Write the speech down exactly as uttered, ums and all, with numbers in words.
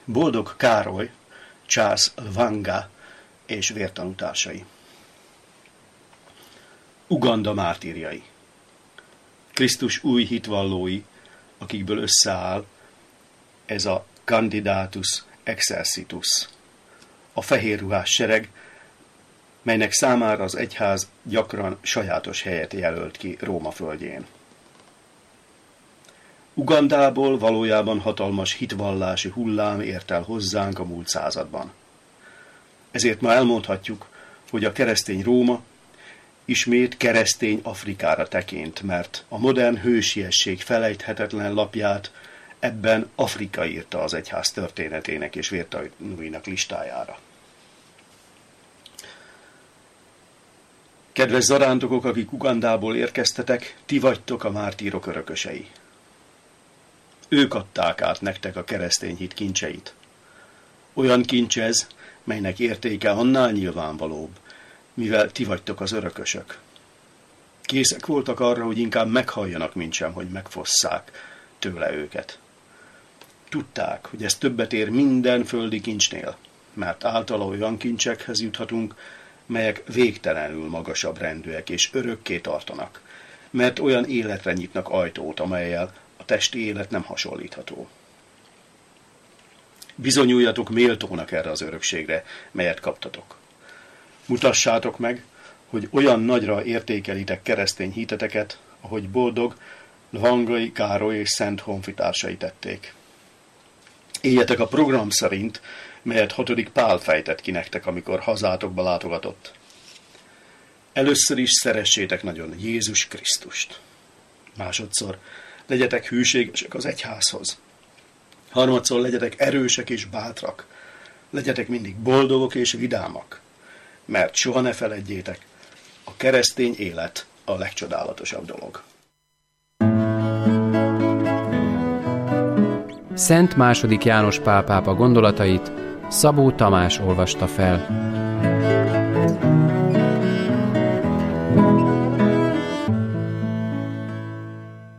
Boldog Károly, Charles Lwanga és vértanútársai. Uganda mártírjai. Krisztus új hitvallói, akikből összeáll ez a Candidatus Exercitus, a fehérruhás sereg, melynek számára az egyház gyakran sajátos helyet jelölt ki Róma földjén. Ugandából valójában hatalmas hitvallási hullám ért el hozzánk a múlt században. Ezért ma elmondhatjuk, hogy a keresztény Róma ismét keresztény Afrikára tekint, mert a modern hősiesség felejthetetlen lapját ebben Afrika írta az egyház történetének és vértanúinak listájára. Kedves zarándokok, akik Ugandából érkeztetek, ti vagytok a mártírok örökösei. Ők adták át nektek a keresztény hit kincseit. Olyan kincs ez, melynek értéke annál nyilvánvalóbb, mivel ti vagytok az örökösök. Készek voltak arra, hogy inkább meghalljanak, mintsem, hogy megfosszák tőle őket. Tudták, hogy ez többet ér minden földi kincsnél, mert általa olyan kincsekhez juthatunk, melyek végtelenül magasabb rendűek és örökké tartanak, mert olyan életre nyitnak ajtót, amellyel a testi élet nem hasonlítható. Bizonyuljatok méltónak erre az örökségre, melyet kaptatok. Mutassátok meg, hogy olyan nagyra értékelitek keresztény hiteteket, ahogy boldog Lwangai Károly és Szent honfitársai tették. Éljetek a program szerint, melyet hatodik Pál fejtett ki nektek, amikor hazátokba látogatott. Először is szeressétek nagyon Jézus Krisztust. Másodszor legyetek hűségesek az egyházhoz. Harmadszor legyetek erősek és bátrak. Legyetek mindig boldogok és vidámak. Mert soha ne feledjétek, a keresztény élet a legcsodálatosabb dolog. Szent második János Pál pápa gondolatait Szabó Tamás olvasta fel.